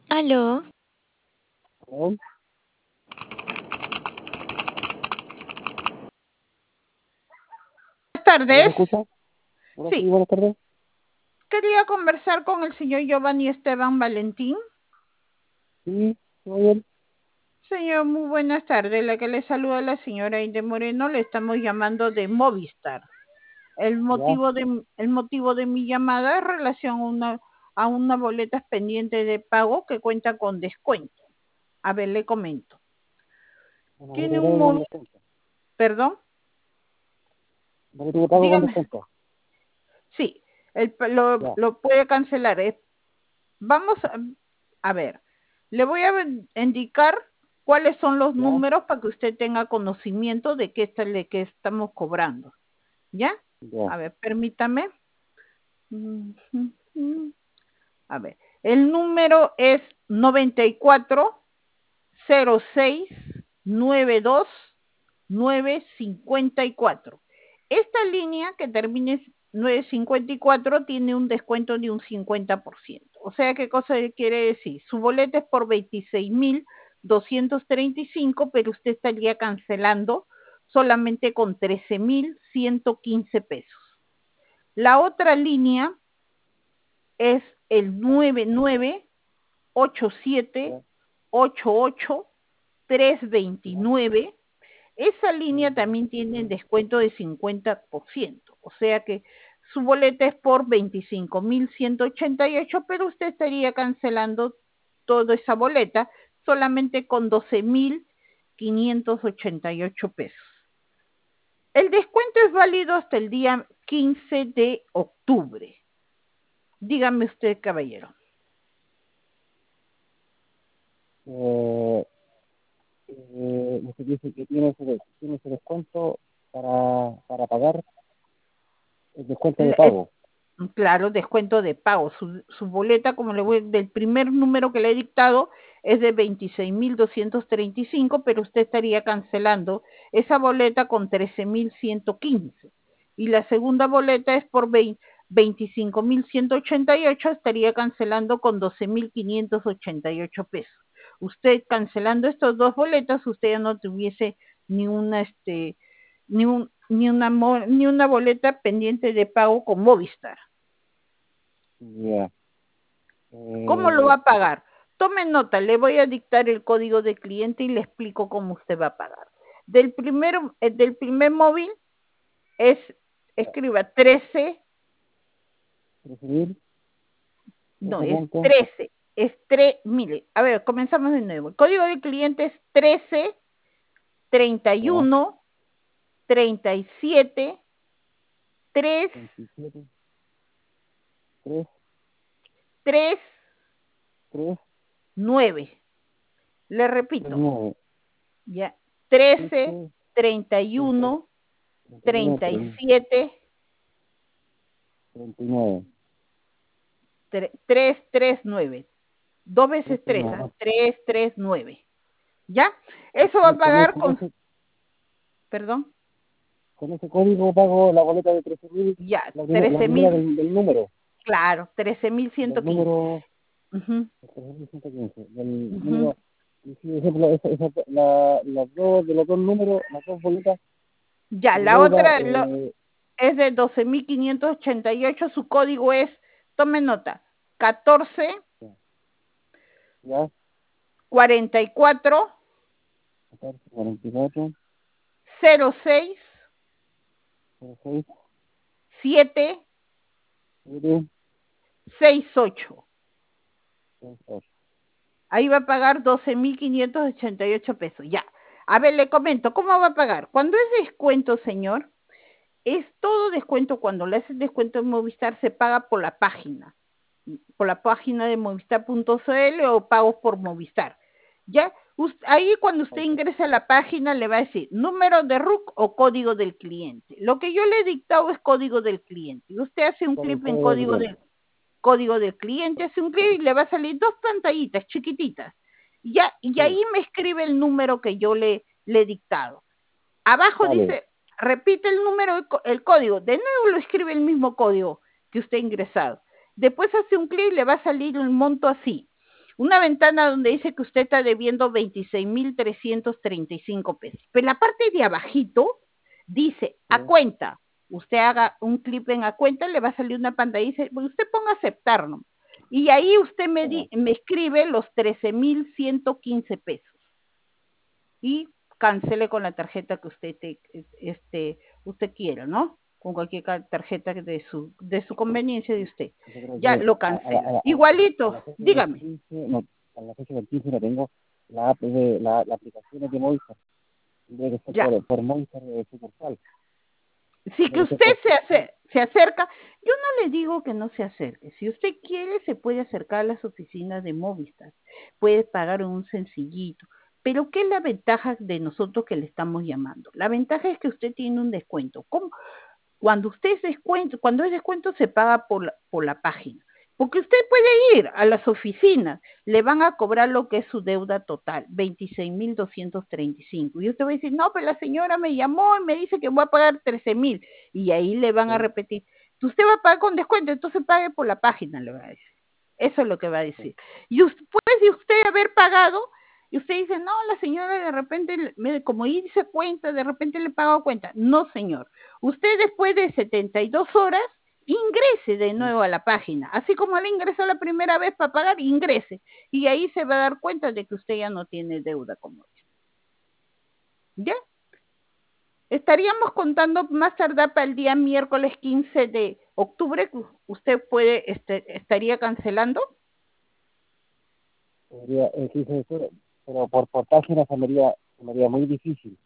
Aló, ¿No? Buenas ¿Ahora me tardes. escucha? Ahora sí, Sí, buenas tardes. quería conversar con el señor Giovanni Esteban Valentín. Sí, todo bien. Señor, muy buenas tardes. La que le saluda la señora Inde Moreno, le estamos llamando de Movistar. El Ya, motivo de, el motivo de mi llamada es relación a una boleta pendiente de pago que cuenta con descuento. A ver, le comento. una boleta Tiene de un pago con móvil, descuento. perdón, Boleta de pago con dígame. descuento. Sí, lo, Ya, lo puede cancelar. Vamos a ver, le voy a indicar cuáles son los ya, números para que usted tenga conocimiento de qué estamos cobrando. ¿Ya? ya. A ver, permítame. A ver, el número es 940692 954. Esta línea que termine en 954 tiene un descuento de un 50%. O sea, ¿qué cosa quiere decir? Su boleta es por 26.235, pero usted estaría cancelando solamente con 13.115 pesos. La otra línea es el Ya, 9987 ya. 329. Esa línea Ya. también tiene descuento de 50%. O sea que su boleta es por 25.188, pero usted estaría cancelando toda esa boleta solamente con 12.588 pesos. El descuento es válido hasta el día 15 de octubre. Dígame usted, caballero. Eh, Usted dice que tiene ese descuento para pagar el descuento de Es pago. claro, descuento de pago. Su boleta, como le voy, del primer número que le he dictado, es de 26.235, pero usted estaría cancelando esa boleta con 13.115. Y la segunda boleta es por 25.188, estaría cancelando con 12.588 pesos. Usted cancelando estas dos boletas, usted ya no tuviese ni una, ni una boleta pendiente de pago con Movistar. Ya. ¿Cómo lo va Eh, a pagar? Tome nota, le voy a dictar el código de cliente y le explico cómo usted va a pagar. Del primer móvil es, ya. escriba 13, Recibir, no, 13 es puntos. 13, mire, a ver, comenzamos de nuevo. El código de cliente es 13, Ya. 31, 37, 3, 27, 3, 3, 3, 9. Le 3, repito, 9, ya, 13, 7, 31, 31, 37, 39. 339. Dos veces 3, ¿ah? 339. 339. ¿Ya? Eso va a Con pagar con, perdón, con ese código pago la boleta de 13.000, ya, la trece primera mil, del número, claro, 13.115. número Ujú, 13.115, del ujú. número, y si, por ejemplo, las dos, de los dos números, las dos boletas Ya, de la deuda, otra es de 12.588. Su código es, tome nota, 14 ya, 44 14, 44, 06 06, 7 7, 68. 8. Ahí va a pagar 12.588 pesos. Ya. A ver, le comento, ¿cómo va a pagar? Cuando es descuento, señor, es todo descuento. Cuando le haces descuento en Movistar, se paga por la página de movistar.cl o pagos por Movistar. ¿Ya? Ahí cuando usted ingresa a la página le va a decir número de RUC o código del cliente. Lo que yo le he dictado es código del cliente. Y usted hace un Con el clic en código de cliente. código del cliente, hace un clic y le va a salir dos pantallitas chiquititas. Ya, y Sí, ahí me escribe el número que yo le he dictado. Abajo vale, dice, repite el número, el código. De nuevo lo escribe el mismo código que usted ha ingresado. Después hace un clic y le va a salir un monto así. una ventana donde dice que usted está debiendo 26.335 pesos. Pero la parte de abajito dice a cuenta. Usted haga un clic en a cuenta, le va a salir una pantalla y dice, usted ponga aceptar, ¿no? Y ahí usted me escribe los 13.115 pesos. Y cancele con la tarjeta que usted quiera, ¿no? Con cualquier tarjeta de su conveniencia de usted. Ya lo cancela. Igualito, dígame. 15, no, a la fecha del 15 no tengo la app de la aplicación de Movistar. Debe ser por Movistar de sucursal. Si que usted se acerca, yo no le digo que no se acerque. Si usted quiere, se puede acercar a las oficinas de Movistar. Puede pagar un sencillito. Pero ¿qué es la ventaja de nosotros que le estamos llamando? La ventaja es que usted tiene un descuento. ¿Cómo? Cuando es descuento se paga por la página. Porque usted puede ir a las oficinas, le van a cobrar lo que es su deuda total, 26.235. Y usted va a decir, no, pero la señora me llamó y me dice que voy a pagar 13.000. Y ahí le van a repetir, usted va a pagar con descuento, entonces pague por la página, le va a decir. Eso es lo que va a decir. Y después de usted haber pagado, y usted dice, no, la señora de repente, como dice cuenta, de repente le pago cuenta. No, señor. Usted después de 72 horas, ingrese de nuevo a la página. Así como le ingresó la primera vez para pagar, ingrese. Y ahí se va a dar cuenta de que usted ya no tiene deuda como él. ¿Ya? Estaríamos contando más tardar para el día miércoles 15 de octubre. ¿Usted estaría cancelando? Pero por página se me haría muy difícil.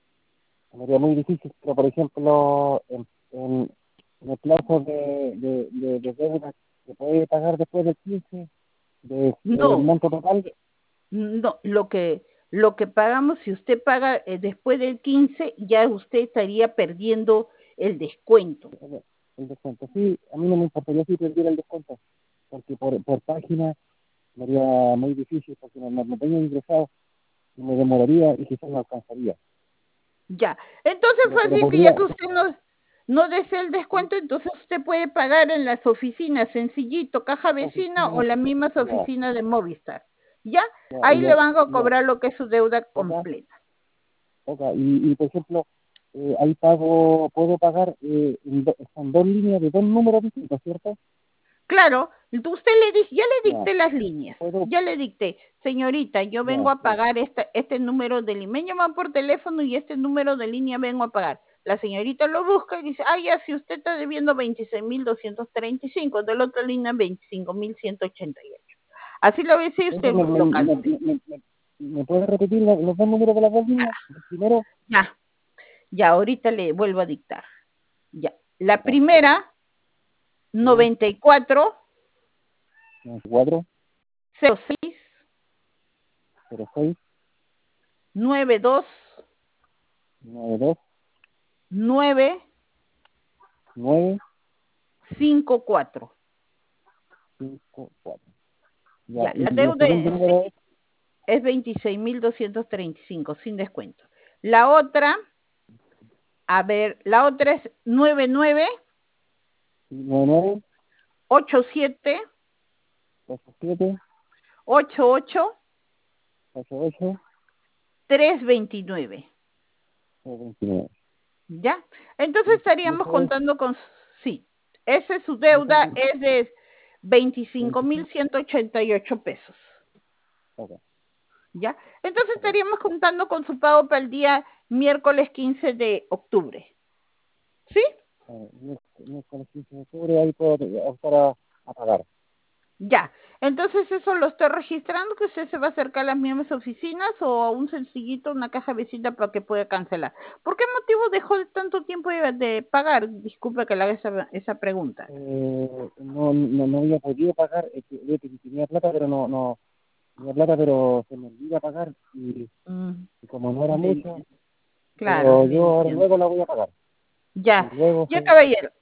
Pero por ejemplo, en el plazo de deuda se puede pagar después del 15 del monto total. No, lo que pagamos, si usted paga después del 15, ya usted estaría perdiendo el descuento. El descuento, sí, a mí no me importaría si perdiera el descuento, porque por página me haría muy difícil, porque no tengo ingresado y me demoraría y quizás no alcanzaría. Ya, entonces fácil que ya que usted no desea el descuento, entonces usted puede pagar en las oficinas, sencillito, caja vecina o las mismas oficinas de Movistar. ¿Ya? Ahí le van a cobrar lo que es su deuda completa. Y por ejemplo, ahí puedo pagar con dos líneas de dos números distintos, ¿cierto? Claro, usted ya le dicté las líneas, ya le dicté, señorita, yo vengo a pagar este número de línea, me llaman por teléfono y este número de línea vengo a pagar. La señorita lo busca y dice, ya, si usted está debiendo 26.235, de la otra línea 25.188. Así lo ve si usted lo calcula. ¿Me puede repetir los dos números de las dos líneas? Primero. Ya, ahorita le vuelvo a dictar. Ya, la primera... 94 06 92 9 54. Ya, la deuda es 26.235 sin descuento. La otra es 99 87 88 329. ¿Ya? Entonces estaríamos contando con, sí, esa es su deuda, es de 25.188 pesos. ¿Ya? Entonces estaríamos contando con su pago para el día miércoles 15 de octubre. ¿Sí? Miércoles 15 de octubre, ahí puedo optar a pagar. Ya, entonces eso lo estoy registrando, que usted se va a acercar a las mismas oficinas o a un sencillito, una caja vecina para que pueda cancelar. ¿Por qué motivo dejó de tanto tiempo de pagar? Disculpe que le haga esa pregunta. No había podido pagar, tenía plata, pero tenía plata, pero se me olvida pagar y como no era mucho, claro, yo ahora luego la voy a pagar. Ya, caballero.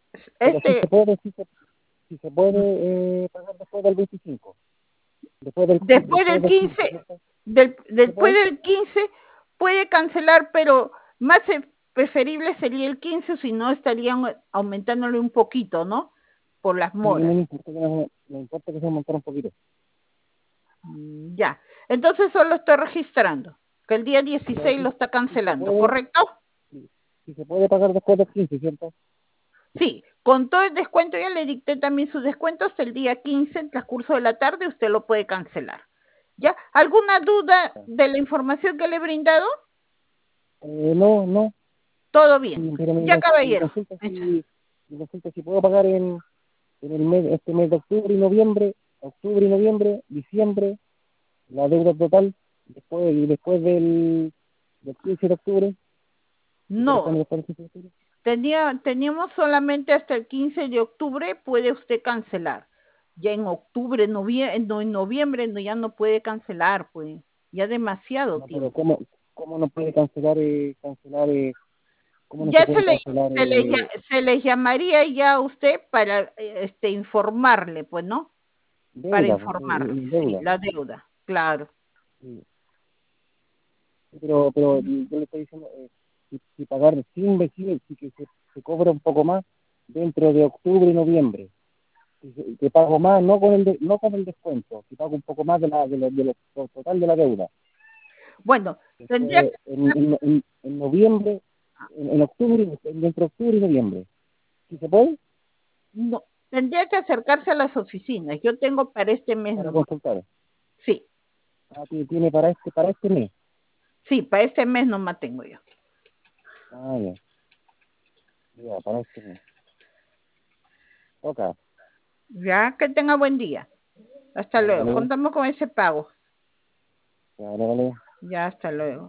Si se puede pagar después del 25. Después del 15, después del 15 puede cancelar, pero más preferible sería el 15, si no estarían aumentándole un poquito, ¿no? Por las moras. Me importa que se aumentara un poquito. Ya. Entonces solo estoy registrando que el día Ya, 16 lo está sí se cancelando, puede, ¿correcto? sí se puede pagar después del 15, ¿cierto? Sí, con todo el descuento, ya le dicté también su descuento hasta el día 15, en transcurso de la tarde, usted lo puede cancelar. ¿Ya? ¿Alguna duda de la información que le he brindado? No, no, Todo bien. pero Ya, caballero. mi consulta si puedo pagar en el mes, este mes de octubre y noviembre, diciembre, la deuda total, después del 15 de octubre, y No, corresponde después del 15 de octubre. teníamos solamente hasta el 15 de octubre, puede usted cancelar. Ya en octubre, noviembre, no, en noviembre no, ya no puede cancelar, pues. Ya demasiado No, pero tiempo. ¿cómo no puede cancelar, cómo no se Ya puede cancelar, se le llamaría ya a usted para informarle, pues, ¿no? Para deuda, pues, informarle, sí, deuda? la deuda, claro. Sí, sí, pero yo le estoy diciendo, si pagar si que se cobra un poco más dentro de octubre y noviembre, que pago más, no con el descuento, si pago un poco más de lo total de la deuda. Bueno, tendría Después, en noviembre, en octubre, entre octubre y noviembre. ¿Sí se puede? no, tendría que acercarse a las oficinas. Yo tengo para este mes Para nomás. consultar. Sí, Ah, tiene para este mes. sí, para este mes nomás tengo yo. Ah, ya, ya, para este mes. Ok, Ya, que tenga buen día. Hasta vale, luego. vale, Contamos con ese pago. vale, vale. Ya, hasta luego.